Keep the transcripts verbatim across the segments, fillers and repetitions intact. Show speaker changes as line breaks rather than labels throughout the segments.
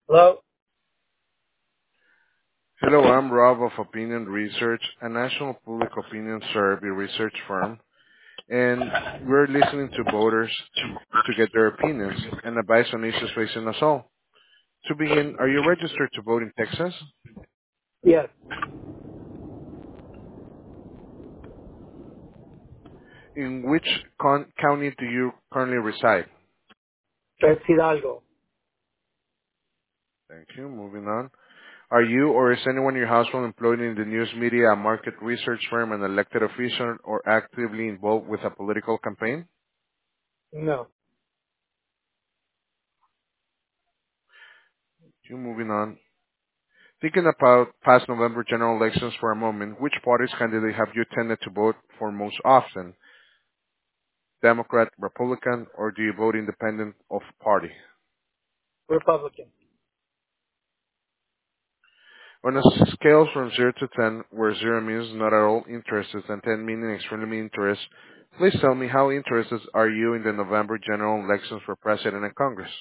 Hello?
Hello, I'm Rob of Opinion Research, a national public opinion survey research firm, and we're listening to voters to get their opinions and advice on issues facing us all. To begin, are you registered to vote in Texas?
Yes.
In which con- county do you currently reside?
It's Hidalgo.
Thank you. Moving on. Are you or is anyone in your household employed in the news media, a market research firm, an elected official, or actively involved with a political campaign?
No.
You moving on. Thinking about past November general elections for a moment, which party's candidate have you tended to vote for most often? Democrat, Republican, or do you vote independent of party?
Republican.
On a scale from zero to ten, where zero means not at all interested and ten meaning extremely interested, please tell me how interested are you in the November general elections for President and Congress?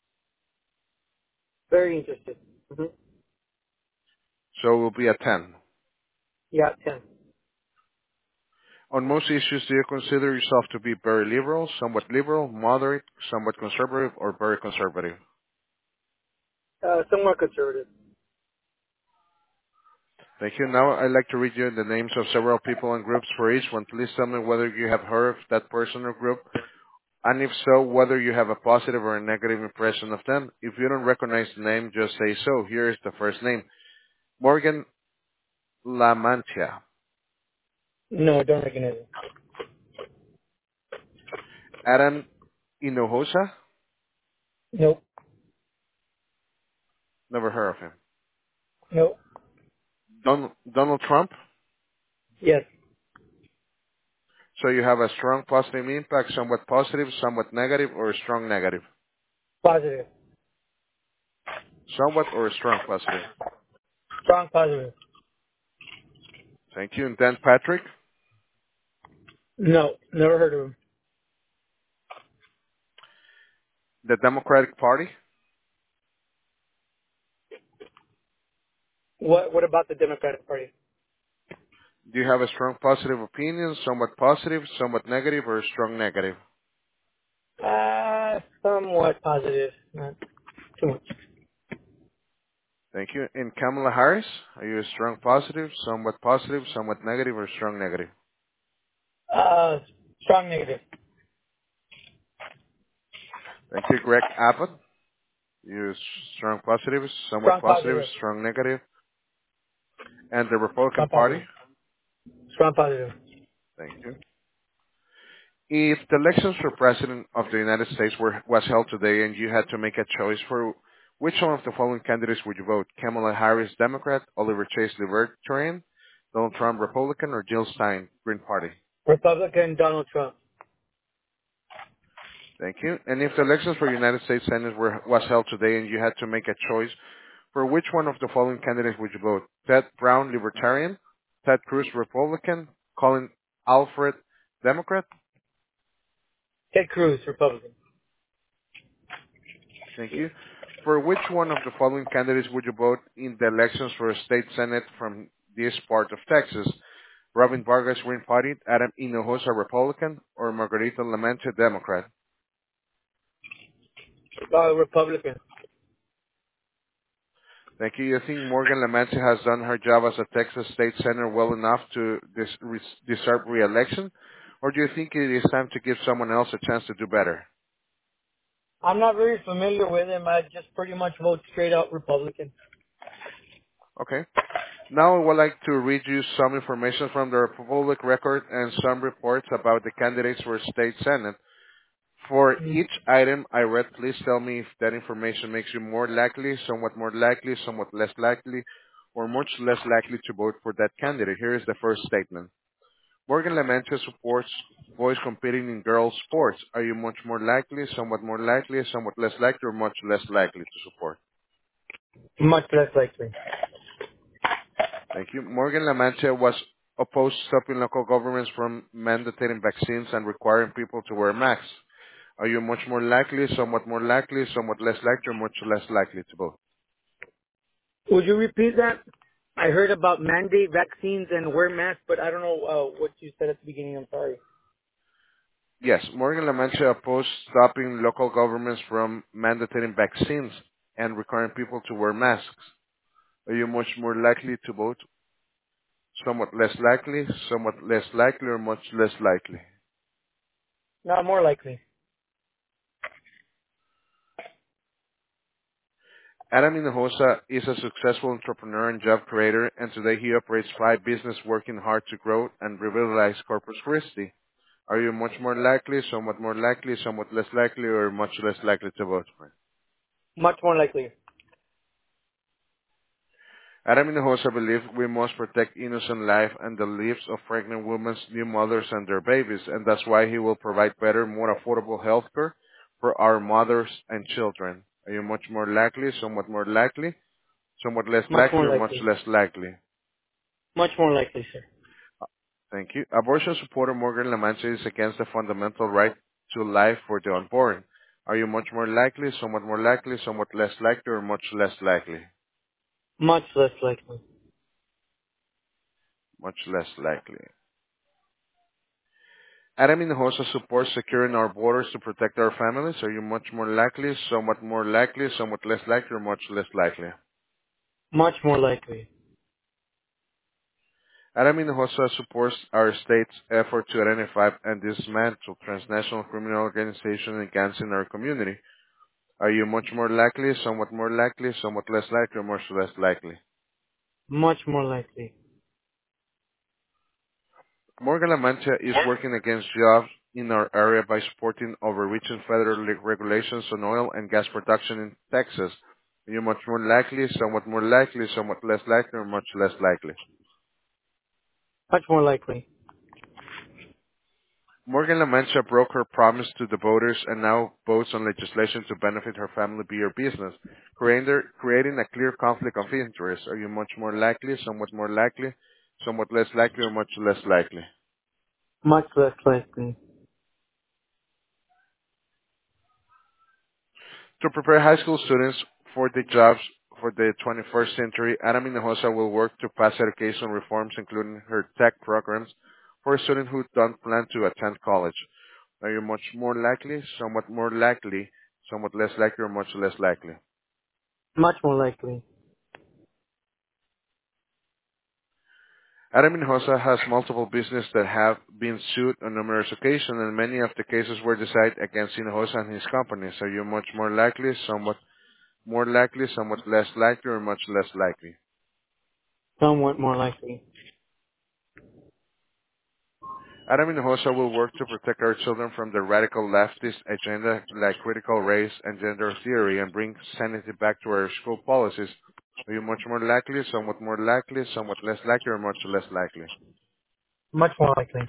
Very interested. hmm
So it will be a ten.
Yeah, ten.
On most issues, do you consider yourself to be very liberal, somewhat liberal, moderate, somewhat conservative, or very conservative?
Uh, somewhat conservative.
Thank you. Now I'd like to read you the names of several people and groups for each one. Please tell me whether you have heard of that person or group, and if so, whether you have a positive or a negative impression of them. If you don't recognize the name, just say so. Here is the first name. Morgan Lamantia.
No, don't recognize it.
Adam Hinojosa.
Nope.
Never heard of him.
Nope.
Don, Donald Trump.
Yes.
So you have a strong positive impact, somewhat positive, somewhat negative, or a strong negative.
Positive.
Somewhat or a strong positive.
Strong positive.
Thank you. And Dan Patrick,
No. Never heard of him.
the Democratic Party.
What What about the Democratic Party?
Do you have a strong positive opinion, somewhat positive, somewhat negative, or a strong negative?
Uh, somewhat positive. Not too much.
Thank you. And Kamala Harris, are you a strong positive, somewhat positive, somewhat negative, or strong negative?
Uh, strong negative.
Thank you. Greg Abbott, you strong positive, somewhat
Strong
positive,
positive.
strong negative. And the Republican
Strong
Party,
positive. Strong positive.
thank you. If the elections for President of the United States were was held today and you had to make a choice for which one of the following candidates would you vote? Kamala Harris, Democrat, Oliver Chase, Libertarian, Donald Trump, Republican, or Jill Stein, Green Party?
Republican Donald Trump.
Thank you. And if the elections for United States Senate were was held today and you had to make a choice for which one of the following candidates would you vote? Ted Brown, Libertarian, Ted Cruz, Republican, Colin Alfred, Democrat?
Ted Cruz, Republican.
Thank you. For which one of the following candidates would you vote in the elections for a state senate from this part of Texas? Robin Vargas, Green Party, Adam Hinojosa, Republican, or Margarita Lamantia, Democrat?
Uh, Republican.
Thank you. You think Morgan Lamantia has done her job as a Texas state senator well enough to dis- re- deserve re-election? Or do you think it is time to give someone else a chance to do better?
I'm not very familiar with him. I just pretty much vote straight out Republican.
Okay. Now I would like to read you some information from the public record and some reports about the candidates for state senate. For
Mm.
each item I read, please tell me if that information makes you more likely, somewhat more likely, somewhat less likely, or much less likely to vote for that candidate. Here is the first statement. Morgan Lamantia supports boys competing in girls' sports. Are you much more likely, somewhat more likely, somewhat less likely, or much less likely to support?
Much less likely.
Thank you. Morgan Lamantia was opposed to stopping local governments from mandating vaccines and requiring people to wear masks. Are you much more likely, somewhat more likely, somewhat less likely, or much less likely to vote?
Would you repeat that? I heard about mandate vaccines and wear masks, but I don't know uh, what you said at the beginning. I'm sorry.
Yes, Morgan La Mancha opposed stopping local governments from mandating vaccines and requiring people to wear masks. Are you much more likely to vote? Somewhat less likely, somewhat less likely, or much less likely?
Not more likely.
Adam Hinojosa is a successful entrepreneur and job creator, and today he operates five businesses working hard to grow and revitalize Corpus Christi. Are you much more likely, somewhat more likely, somewhat less likely, or much less likely to vote for him?
Much more likely.
Adam Hinojosa believes we must protect innocent life and the lives of pregnant women, new mothers, and their babies, and that's why he will provide better, more affordable health care for our mothers and children. Are you much more likely, somewhat more likely, somewhat less
Much
likely,
more
or much
likely.
less likely?
Much more likely, sir.
Thank you. Abortion supporter Morgan Lamancha is against the fundamental right to life for the unborn. Are you much more likely, somewhat more likely, somewhat less likely, or much less likely?
Much less likely.
Much less likely. Adam Hinojosa supports securing our borders to protect our families. Are you much more likely, somewhat more likely, somewhat less likely, or much less likely?
Much more likely.
Adam Hinojosa supports our state's effort to identify and dismantle transnational criminal organizations against in our community. Are you much more likely, somewhat more likely, somewhat less likely, or much less likely?
Much more likely.
Morgan La Mancha is working against jobs in our area by supporting overreaching federal le- regulations on oil and gas production in Texas. Are you much more likely, somewhat more likely, somewhat less likely, or much less likely?
Much more likely.
Morgan La Mancha broke her promise to the voters and now votes on legislation to benefit her family beer business, creating creating a clear conflict of interest. Are you much more likely, somewhat more likely, somewhat less likely, or much less likely?
Much less likely.
To prepare high school students for the jobs for the twenty-first century, Adam Hinojosa will work to pass education reforms, including her tech programs, for students who don't plan to attend college. Are you much more likely, somewhat more likely, somewhat less likely, or much less likely?
Much more likely.
Adam Hinojosa has multiple businesses that have been sued on numerous occasions, and many of the cases were decided against Hinojosa and his companies. Are you much more likely, somewhat more likely, somewhat less likely, or much less likely?
Somewhat more likely.
Adam Hinojosa will work to protect our children from the radical leftist agenda like critical race and gender theory and bring sanity back to our school policies. Are you much more likely, somewhat more likely, somewhat less likely, or much less likely?
Much more likely.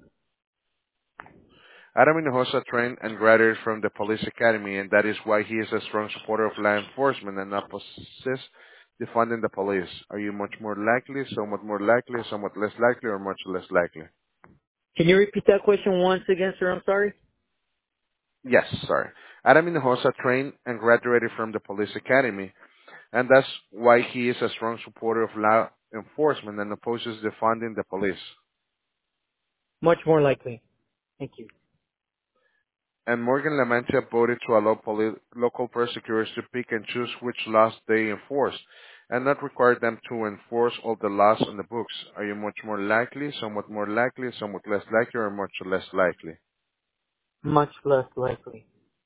Adam Hinojosa trained and graduated from the police academy, and that is why he is a strong supporter of law enforcement and opposes defunding the police. Are you much more likely, somewhat more likely, somewhat less likely, or much less likely?
Can you repeat that question once again, sir? I'm sorry.
Yes, sorry. Adam Hinojosa trained and graduated from the police academy, and that's why he is a strong supporter of law enforcement and opposes defunding the police.
Much more likely. Thank you.
And Morgan Lamantia voted to allow poli- local prosecutors to pick and choose which laws they enforce, and not require them to enforce all the laws on the books. Are you much more likely, somewhat more likely, somewhat less likely, or much less likely?
Much less likely.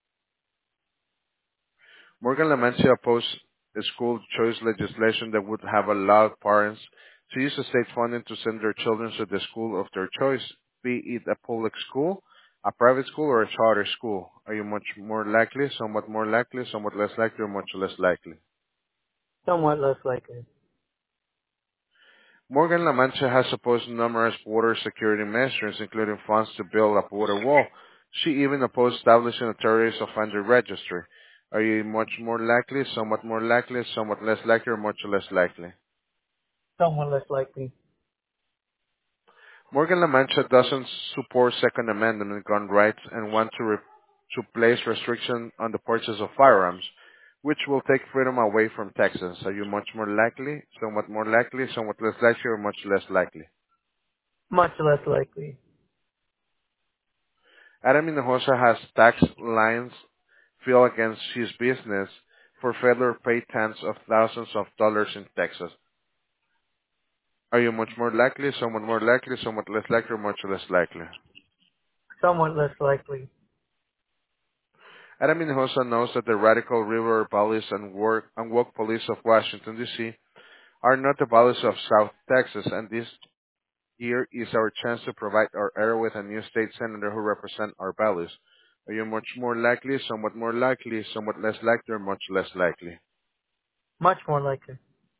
Morgan Lamantia opposed a school choice legislation that would have allowed parents to use the state funding to send their children to the school of their choice, be it a public school, a private school, or a charter school. Are you much more likely, somewhat more likely, somewhat less likely, or much less likely?
Somewhat less likely.
Morgan La Mancha has opposed numerous border security measures, including funds to build a border wall. She even opposed establishing a terrorist offender registry. Are you much more likely, somewhat more likely, somewhat less likely, or much less likely?
Somewhat less likely.
Morgan La Mancha doesn't support Second Amendment gun rights and want to, re- to place restriction on the purchase of firearms. Which will take freedom away from Texas? Are you much more likely, somewhat more likely, somewhat less likely, or much less likely?
Much less likely.
Adam Hinojosa has tax liens filed against his business for failure to pay tens of thousands of dollars in Texas. Are you much more likely, somewhat more likely, somewhat less likely, or much less likely?
Somewhat less likely.
Adam Hinojosa knows that the radical river valleys and work and woke police of Washington, D C are not the values of South Texas, and this here is our chance to provide our area with a new state senator who represent our values. Are you much more likely, somewhat more likely, somewhat less likely, or much less likely?
Much more likely.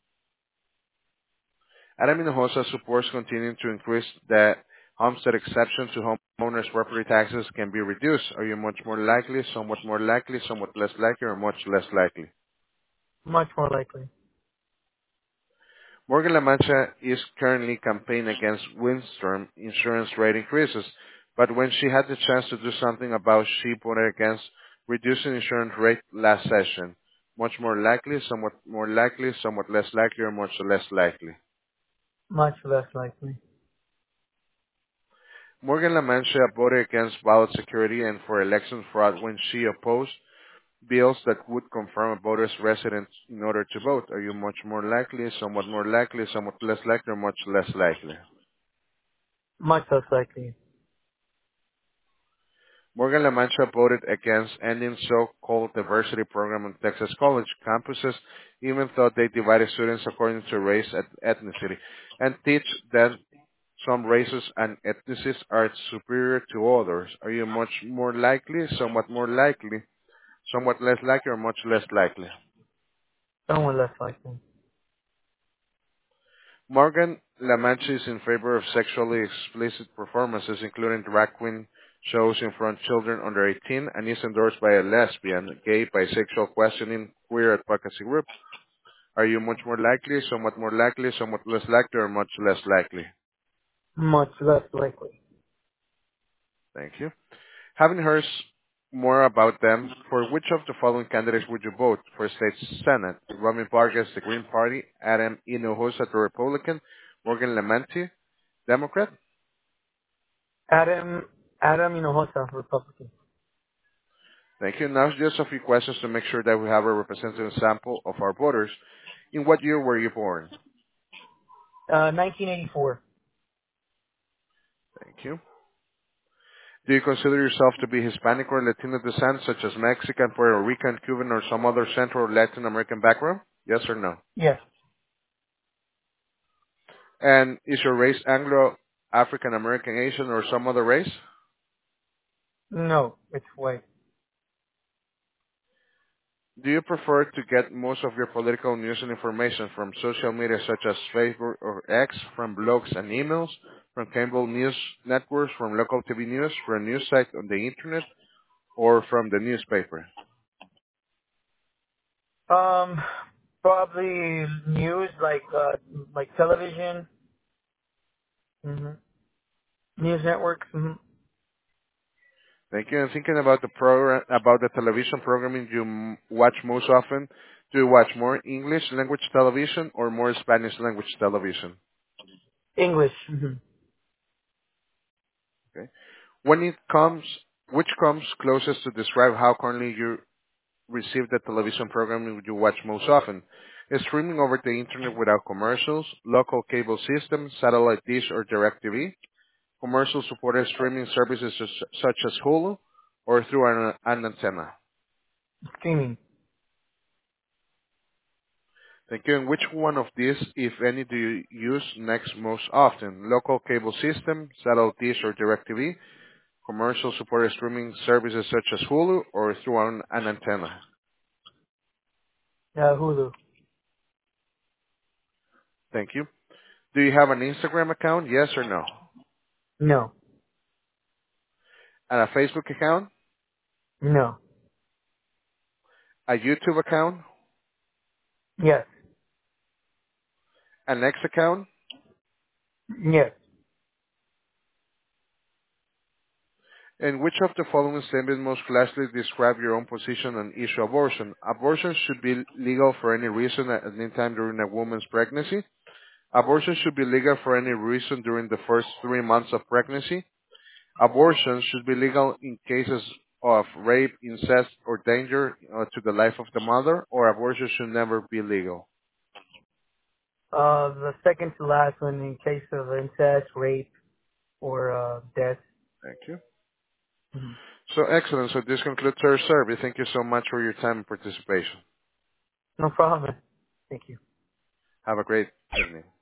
Adam Hinojosa supports continuing to increase the homestead exception to homeowners' property taxes can be reduced. Are you much more likely, somewhat more likely, somewhat less likely, or much less likely?
Much more likely.
Morgan La Mancha is currently campaigning against windstorm insurance rate increases, but when she had the chance to do something about, she voted against reducing insurance rate last session. Much more likely, somewhat more likely, somewhat less likely, or much less likely.
Much less likely.
Morgan La Mancha voted against ballot security and for election fraud when she opposed bills that would confirm a voter's residence in order to vote. Are you much more likely, somewhat more likely, somewhat less likely, or much less likely?
Much less likely.
Morgan La Mancha voted against ending so-called diversity program on Texas college campuses, even though they divided students according to race and ethnicity, and teach that some races and ethnicities are superior to others. Are you much more likely, somewhat more likely, somewhat less likely, or much less likely?
Somewhat less likely.
Morgan La Mancha is in favor of sexually explicit performances, including drag queen shows in front of children under eighteen, and is endorsed by a lesbian, gay, bisexual, questioning, queer advocacy group. Are you much more likely, somewhat more likely, somewhat less likely, or much less likely?
Much less likely.
Thank you. Having heard more about them, for which of the following candidates would you vote for state senate? Romy Vargas, the Green Party; Adam Hinojosa, the Republican; Morgan Lamanti, Democrat.
Adam, Adam Hinojosa, Republican.
Thank you. Now just a few questions to make sure that we have a representative sample of our voters. In what year were you born?
Uh, nineteen eighty-four.
Thank you. Do you consider yourself to be Hispanic or Latino descent, such as Mexican, Puerto Rican, Cuban, or some other Central or Latin American background? Yes or no?
Yes.
And is your race Anglo, African American, Asian, or some other race?
No, it's white.
Do you prefer to get most of your political news and information from social media such as Facebook or X, from blogs and emails, from cable news networks, from local T V news, from a news site on the internet, or from the newspaper?
Um, probably news like uh like television. hmm News networks. hmm
Thank you. And thinking about the program, about the television programming you m- watch most often, do you watch more English language television or more Spanish language television?
English. hmm
Okay. When it comes, which comes closest to describe how currently you receive the television programming you watch most often? Is streaming over the internet without commercials, local cable systems, satellite dish or DirecTV, commercial supported streaming services sus- such as Hulu, or through an, an antenna?
Streaming.
Thank you. And which one of these, if any, do you use next most often? Local cable system, satellite dish or DirecTV, commercial supported streaming services such as Hulu, or through an, an antenna?
Uh, Hulu.
Thank you. Do you have an Instagram account? Yes or no?
No.
And a Facebook account?
No.
A YouTube account?
Yes.
An X account?
Yes.
And which of the following statements most closely describe your own position on issue abortion? Abortion should be legal for any reason at any time during a woman's pregnancy. Abortion should be legal for any reason during the first three months of pregnancy. Abortion should be legal in cases of rape, incest, or danger uh, to the life of the mother, or abortion should never be legal.
Uh, the second to last one in case of incest, rape, or uh, death.
Thank you.
Mhm.
So excellent. So this concludes our survey. Thank you so much for your time and participation.
No problem. Thank you.
Have a great evening.